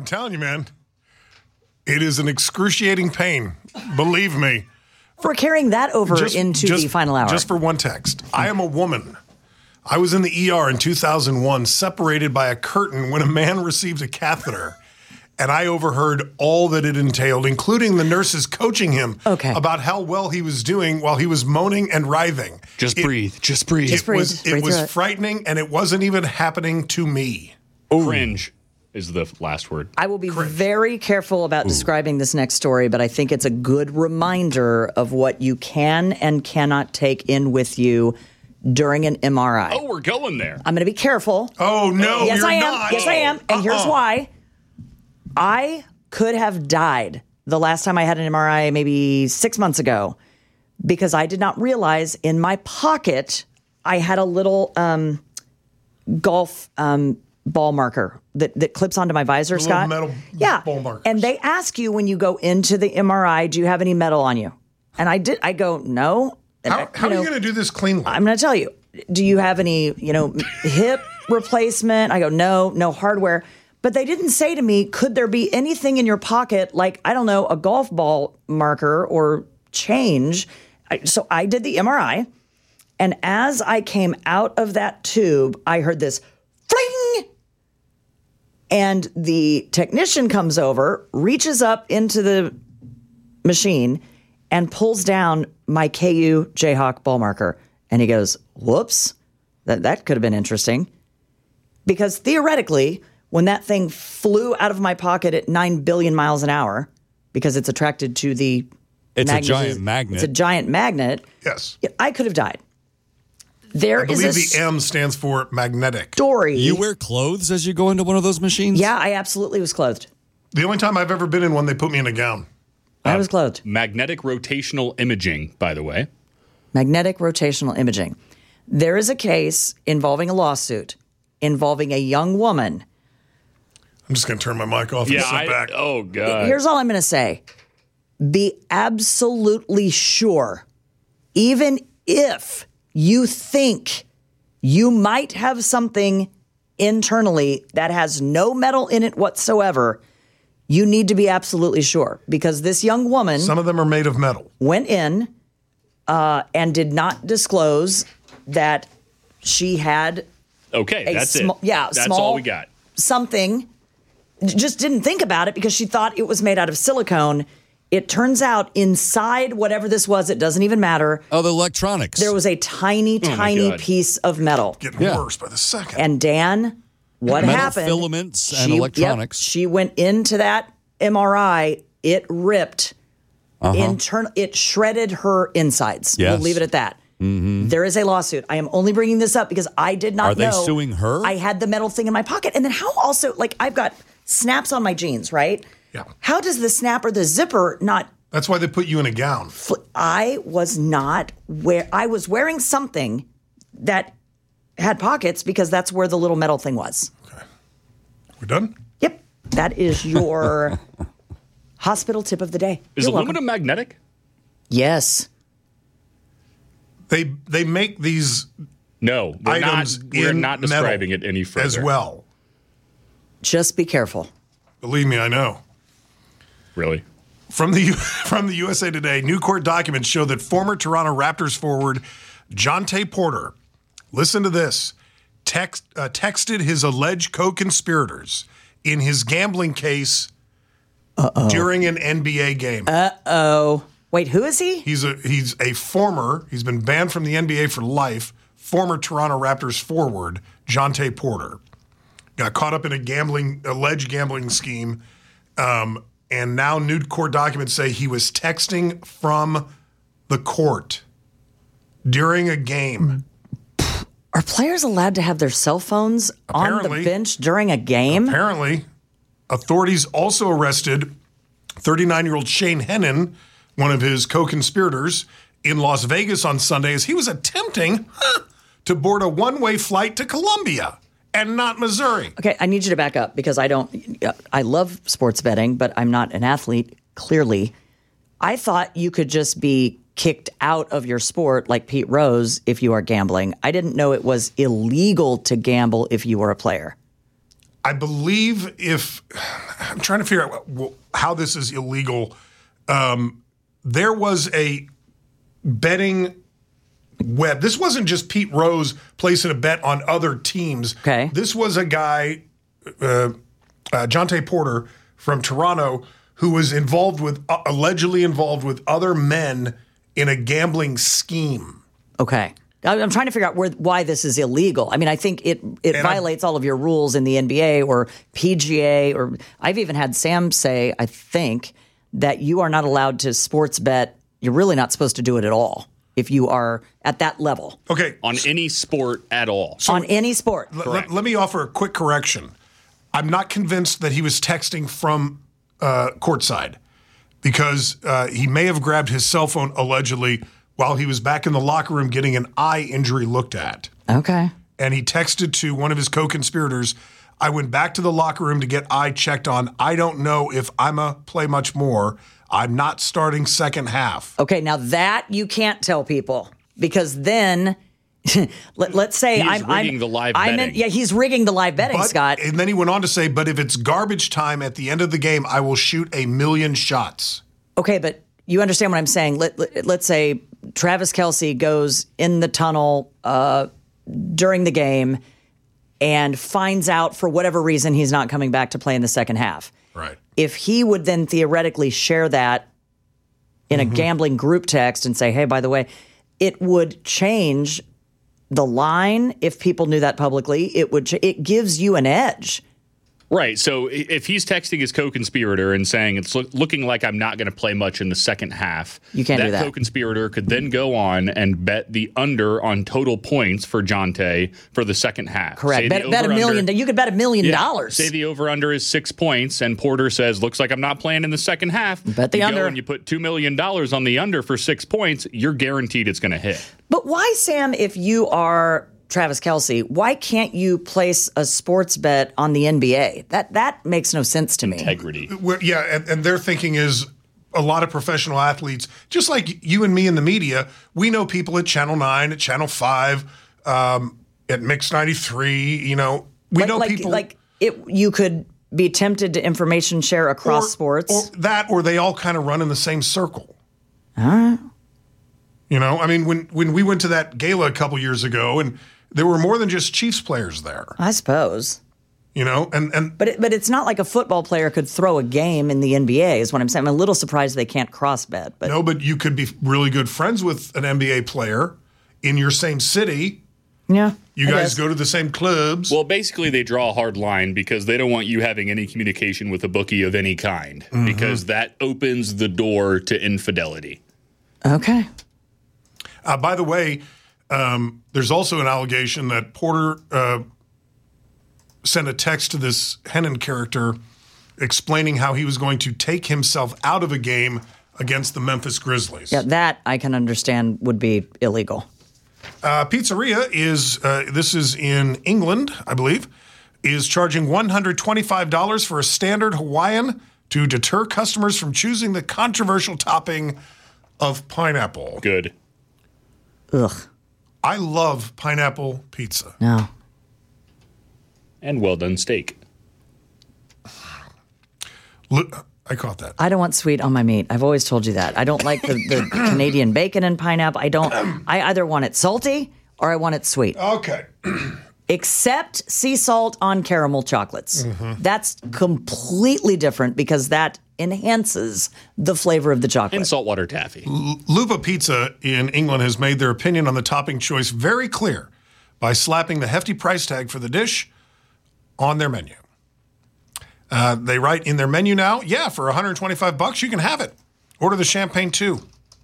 I'm telling you, man. It is an excruciating pain. Believe me. We're carrying that over into the final hour. Just for one text. I am a woman. I was in the ER in 2001, separated by a curtain when a man received a catheter. And I overheard all that it entailed, including the nurses coaching him about how well he was doing while he was moaning and writhing. Just breathe. It was frightening, and it wasn't even happening to me. Cringe is the last word. I will be very careful about describing this next story, but I think it's a good reminder of what you can and cannot take in with you during an MRI. Oh, we're going there. I'm going to be careful. Oh, no, yes, you're I am. not. Yes, I am. And here's why. I could have died the last time I had an MRI maybe 6 months ago because I did not realize in my pocket I had a little golf ball marker that clips onto my visor, Scott. Metal ball markers. And they ask you when you go into the MRI, do you have any metal on you? And I did. I go, no. How are you going to do this cleanly? I'm going to tell you. Do you have any, hip replacement? I go, no hardware. But they didn't say to me, could there be anything in your pocket, like, I don't know, a golf ball marker or change? So I did the MRI. And as I came out of that tube, I heard this fling. And the technician comes over, reaches up into the machine, and pulls down my KU Jayhawk ball marker. And he goes, whoops, that could have been interesting. Because theoretically, when that thing flew out of my pocket at 9 billion miles an hour, because it's attracted to the It's a giant magnet. It's a giant magnet. Yes. I could have died. I believe the M stands for magnetic. Story. You wear clothes as you go into one of those machines? Yeah, I absolutely was clothed. The only time I've ever been in one, they put me in a gown. I was clothed. Magnetic rotational imaging, by the way. Magnetic rotational imaging. There is a case involving a lawsuit involving a young woman. I'm just going to turn my mic off and sit back. Oh, God. Here's all I'm going to say. Be absolutely sure, even if you think you might have something internally that has no metal in it whatsoever, you need to be absolutely sure. Because this young woman... Some of them are made of metal. ...went in and did not disclose that she had... Okay, that's it. Yeah, that's small all we got. Something... Just didn't think about it because she thought it was made out of silicone. It turns out inside whatever this was, it doesn't even matter. Oh, the electronics. There was a tiny piece of metal. Getting worse by the second. And Dan, what metal happened? Filaments and electronics. Yep, she went into that MRI. It ripped. It shredded her insides. Yes. We'll leave it at that. Mm-hmm. There is a lawsuit. I am only bringing this up because I did not know. Are they suing her? I had the metal thing in my pocket. And then how also, I've got snaps on my jeans, right? Yeah. How does the snap or the zipper not... That's why they put you in a gown. I was wearing something that had pockets because that's where the little metal thing was. Okay. We're done? Yep. That is your hospital tip of the day. Is aluminum magnetic? Yes. They make these items we're not describing it any further. As well. Just be careful. Believe me, I know. Really? From the USA Today, new court documents show that former Toronto Raptors forward Jontay Porter, listen to this, texted his alleged co-conspirators in his gambling case during an NBA game. Wait, who is he? He's been banned from the NBA for life, former Toronto Raptors forward Jontay Porter. Got caught up in alleged gambling scheme, and now new court documents say he was texting from the court during a game. Are players allowed to have their cell phones on the bench during a game? Apparently. Authorities also arrested 39-year-old Shane Hennon, one of his co-conspirators, in Las Vegas on Sunday as he was attempting to board a one-way flight to Colombia. And not Missouri. Okay, I need you to back up because I love sports betting, but I'm not an athlete, clearly. I thought you could just be kicked out of your sport like Pete Rose if you are gambling. I didn't know it was illegal to gamble if you were a player. I believe I'm trying to figure out how this is illegal. There was a betting web. This wasn't just Pete Rose placing a bet on other teams. Okay. This was a guy, Jontay Porter from Toronto, who was allegedly involved with other men in a gambling scheme. Okay. I'm trying to figure out why this is illegal. I mean, I think it violates all of your rules in the NBA or PGA, or I've even had Sam say, I think, that you are not allowed to sports bet. You're really not supposed to do it at all if you are at that level. Okay. On any sport at all. On any sport. Let me offer a quick correction. I'm not convinced that he was texting from courtside, because he may have grabbed his cell phone allegedly while he was back in the locker room getting an eye injury looked at. Okay. And he texted to one of his co-conspirators, I went back to the locker room to get eye checked on. I don't know if I'ma play much more. I'm not starting second half. Okay, now that you can't tell people, because then let's say he's rigging the live betting. He's rigging the live betting, Scott. And then he went on to say, but if it's garbage time at the end of the game, I will shoot 1,000,000 shots. Okay, but you understand what I'm saying. Let's say Travis Kelce goes in the tunnel during the game and finds out for whatever reason he's not coming back to play in the second half. Right. If he would then theoretically share that in a gambling group text and say, hey, by the way, it would change the line if people knew that publicly. It gives you an edge. Right. So if he's texting his co-conspirator and saying it's looking like I'm not going to play much in the second half, you can't do that. That co-conspirator could then go on and bet the under on total points for Jontay for the second half. Correct. Bet $1 million. You could bet $1 million. Say the over-under is 6 points, and Porter says, looks like I'm not playing in the second half. Bet the under. Go and you put $2 million on the under for 6 points, you're guaranteed it's going to hit. But why, Sam, if you are Travis Kelce, why can't you place a sports bet on the NBA? That makes no sense to me. Integrity. And their thinking is a lot of professional athletes, just like you and me in the media, we know people at Channel 9, at Channel 5, at Mix 93, we know people. You could be tempted to information share across sports. Or they all kind of run in the same circle. I mean, when we went to that gala a couple years ago, and there were more than just Chiefs players there. I suppose. But it's not like a football player could throw a game in the NBA, is what I'm saying. I'm a little surprised they can't cross bet. But no, but you could be really good friends with an NBA player in your same city. Yeah. You guys go to the same clubs. Well, basically, they draw a hard line because they don't want you having any communication with a bookie of any kind, because that opens the door to infidelity. Okay. By the way, there's also an allegation that Porter sent a text to this Hennon character explaining how he was going to take himself out of a game against the Memphis Grizzlies. Yeah, that I can understand would be illegal. Pizzeria this is in England, I believe, is charging $125 for a standard Hawaiian to deter customers from choosing the controversial topping of pineapple. Good. Ugh. I love pineapple pizza. No. And well done steak. I caught that. I don't want sweet on my meat. I've always told you that. I don't like the Canadian bacon and pineapple. I either want it salty or I want it sweet. Okay. Except sea salt on caramel chocolates. That's completely different because that enhances the flavor of the chocolate. And saltwater taffy. Lupa Pizza in England has made their opinion on the topping choice very clear by slapping the hefty price tag for the dish on their menu. They write in their menu now, for $125 you can have it. Order the champagne too.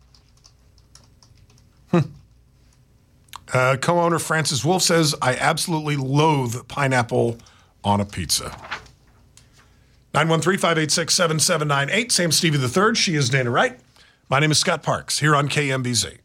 Co-owner Francis Wolf says, I absolutely loathe pineapple on a pizza. 913-586-7798. Sam Stevie III. She is Dana Wright. My name is Scott Parks here on KMBZ.